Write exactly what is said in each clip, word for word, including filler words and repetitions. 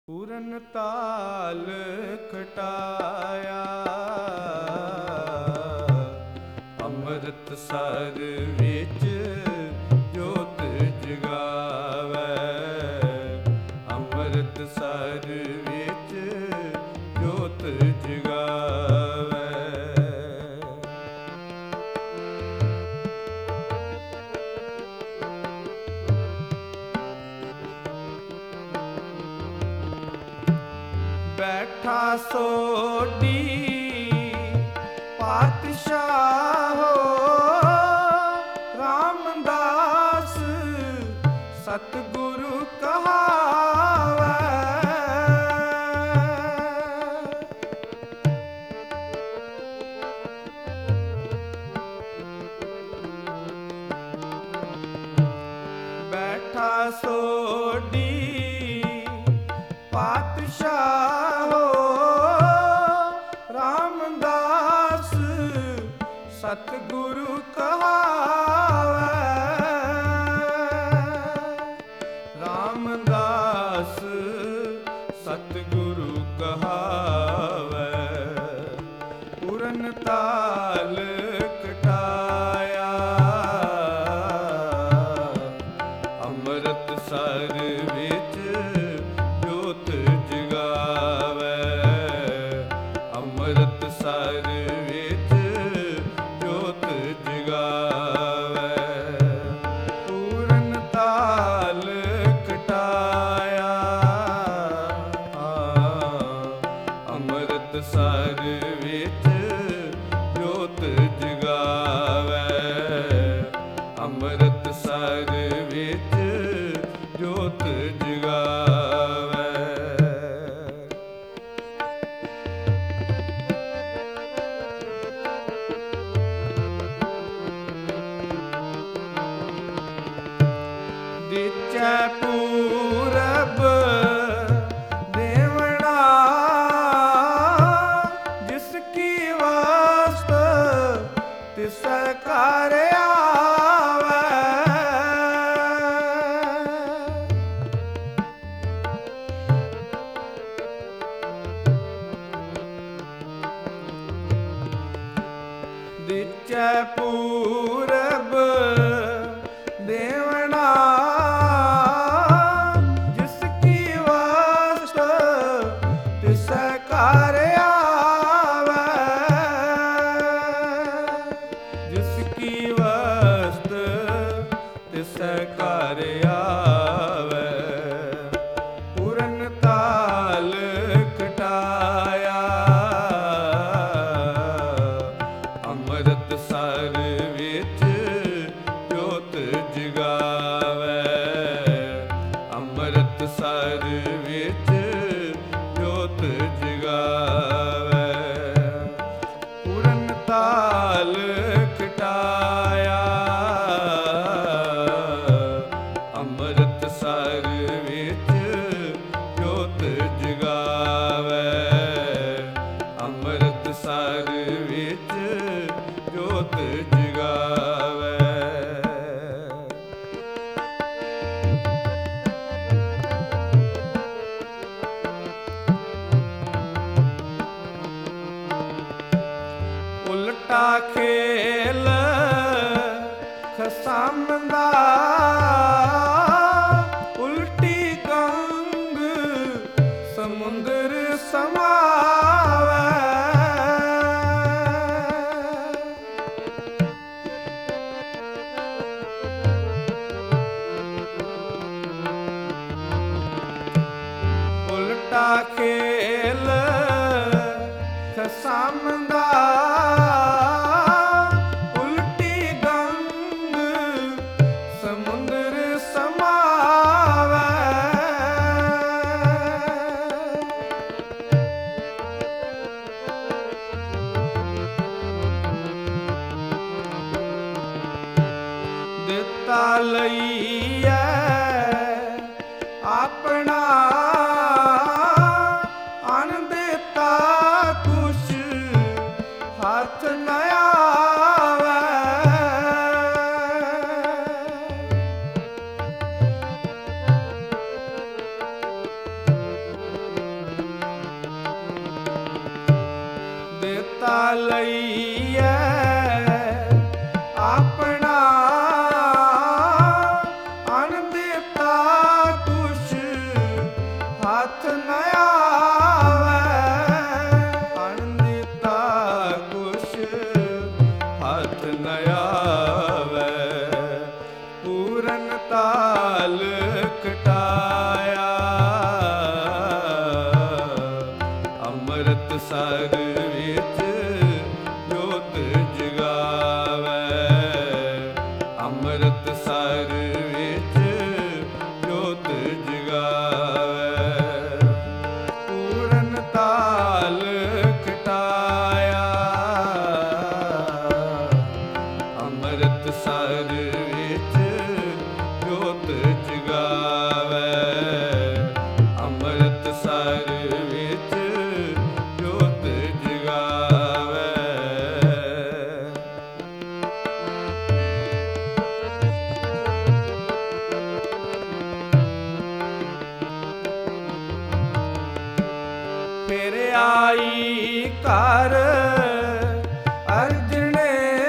ਪੂਰਨ ਤਾਲ ਖਟਾਇਆ, ਅੰਮ੍ਰਿਤ ਸਰ ਵਿੱਚ ਜੋਤ ਜਗਾਵੇ। ਅੰਮ੍ਰਿਤ ਸਰ ਵਿੱਚ ਜੋਤ ਜਗਾਵੇ। ਬੈਠਾ ਸੋਢੀ ਪਾਤਸ਼ਾਹੋ, ਰਾਮਦਾਸ ਸਤਿਗੁਰੂ ਕਹਾਵੇ। ਬੈਠਾ ਸੋਢੀ ਪਾਤਸ਼ਾਹੋ, ਰਾਮਦਾਸ ਸਤਿਗੁਰੂ ਕਹਾਵੇ। ਰਾਮਦਾਸ ਸਤਿਗੁਰੂ ਕਹਾਵੇ। ਪੂਰਨ ਤਾਲ ਕਟਾਇਆ, ਅੰਮ੍ਰਿਤ ਸਰ ਵਿੱਚ ਜੋਤ ਜਗਾਵੇ। ਅੰਮ੍ਰਿਤ ਸਰ ਵਿੱਚ ਜੋਤ ਜਗਾਵੇ। ਪੂਰਨ ਤਾਲ ਕਟਾਇਆ, ਅੰਮ੍ਰਿਤ ਸਰ ਵਿੱਚ ਜੋਤ ਜਗਾਵੇ। ਅੰਮ੍ਰਿਤ ਸਰ ਵਿੱਚ ਜੋਤ ਜਗਾਵੇ। ਦਿਚੈ ਪੂਰਬ ਦੇਵਣਾ, ਜਿਸ ਕੀ ਵਾਸਤ ਤਿਸੈ ਘਰ ਆਵੈ। ਦਿਚੈ ਪੂਰਬ ਦੇਵਣਾ, ਜਿਸ ਕੀ ਵਾਸਤ ਤਿਸੈ ਘਰ ਆਵੈ। ਜਿਸ ਕੀ ਵਾਸਤ ਤਿਸੈ ਘਰ ਆਵੈ। ਪੂਰਨ ਤਾਲ ਕਟਾਇਆ, ਅੰਮ੍ਰਿਤ ਸਰ ਵਿੱਚ ਜੋਤ ਜਗਾਵੇ। ਅੰਮ੍ਰਿਤ ਸਰ ਵਿੱਚ ਜੋਤ ਜਗਾਵੇ। ਪੂਰਨ ਤਾਲ ਕਟਾਇਆ, ਅੰਮ੍ਰਿਤ ਸਰ ਵਿੱਚ ਜੋਤ ਜਗਾਵੇ। ਅੰਮ੍ਰਿਤ ਸਰ ਵਿੱਚ ਜੋਤ ਜਗਾਵੇ। ਉਲਟਾ ਖੇਲ ਖਸਮ ਦਾ, ਉਲਟੀ ਗੰਗ ਸਮੁੰਦਰ ਸਮਾਵੈ। ਉਲਟਾ ਖੇਲ ਖਸਮ ਦਾ, ਉਲਟੀ ਗੰਗ ਸਮੁੰਦਰ ਸਮਾਵੈ। ਦਿੱਤਾ ਲਈਐ ਆਪਣਾ, ਲਈਐ ਆਪਣਾ ਅਨ ਦਿੱਤਾ ਕੁਛ ਹੱਥ ਨ ਆਵੈ ਅਨ ਦਿੱਤਾ ਕੁਛ ਹੱਥ ਨ ਆਵੈ ਪੂਰਨ ਤਾਲ ਕਟਾਇਆ ਅੰਮ੍ਰਿਤ ਸਰ ਵਿੱਚ ਜੋਤ ਜਗਾਵੈ ਅੰਮ੍ਰਿਤ ਸਰ ਵਿੱਚ ਜੋਤ ਜਗਾਵੈ ਪੂਰਨ ਤਾਲ ਕਟਾਇਆ ਅੰਮ੍ਰਿਤ ਸਰ ਵਿੱਚ ਜੋਤ ਜਗਾਵੈ ਅੰਮ੍ਰਿਤ ਸਰ ਵਿੱਚ ਜੋਤ ਜਗਾਵੈ ਫਿਰ ਆਈ ਘਰ ਅਰਜਣੇ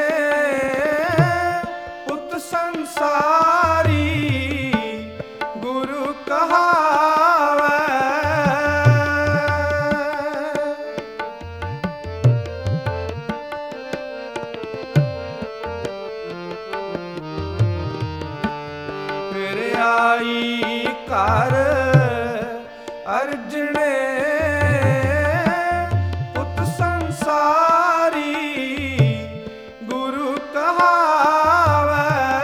ਪੁੱਤ ਸੰਸਾਰੀ ਗੁਰੂ ਕਹਾਵੈ ਫਿਰ ਆਈ ਘਰ ਅਰਜਣੇ ਪੁੱਤ ਸੰਸਾਰੀ ਗੁਰੂ ਕਹਾਵੈ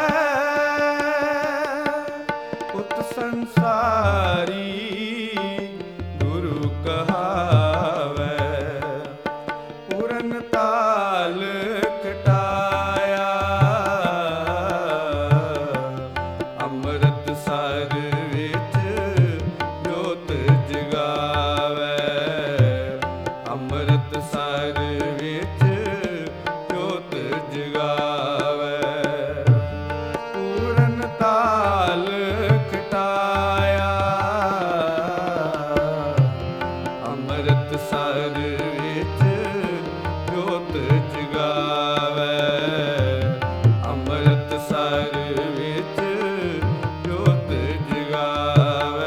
ਪੁੱਤ ਸੰਸਾਰੀ ਗੁਰੂ ਕਹਾਵੈ ਪੂਰਨ ਤਾਲ ਕਟਾਇਆ ਅੰਮ੍ਰਿਤ ਸਰ ਵਿੱਚ ਜੋਤ ਜਗਾਵੈ ਅੰਮ੍ਰਿਤ ਸਰ ਵਿੱਚ ਜੋਤ ਜਗਾਵੈ ਪੂਰਨ ਤਾਲ ਕਟਾਇਆ ਅੰਮ੍ਰਿਤ ਸਰ ਵਿੱਚ ਜੋਤ ਜਗਾਵੈ ਅੰਮ੍ਰਿਤ ਸਰ ਵਿੱਚ ਜੋਤ ਜਗਾਵੈ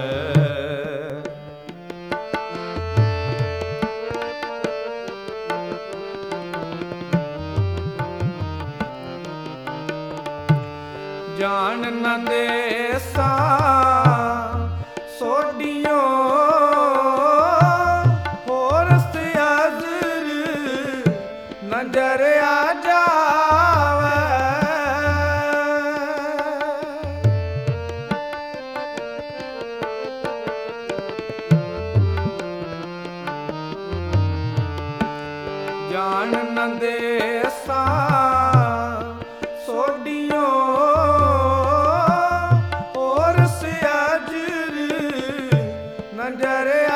ਜਾਣ ਨ ਦੇਸਾਂ ਸੋਡੀਓ ਹੋਰ ਸਿਆਜ਼ਰ ਨਜ਼ਰ ਆ ਜਾਵੈ ਜਾਣ ਨ ਦੇਸਾਂ ਸੋਡੀਓ ਹੋਰ ਸਿਆਜ਼ਰ ਨਜ਼ਰ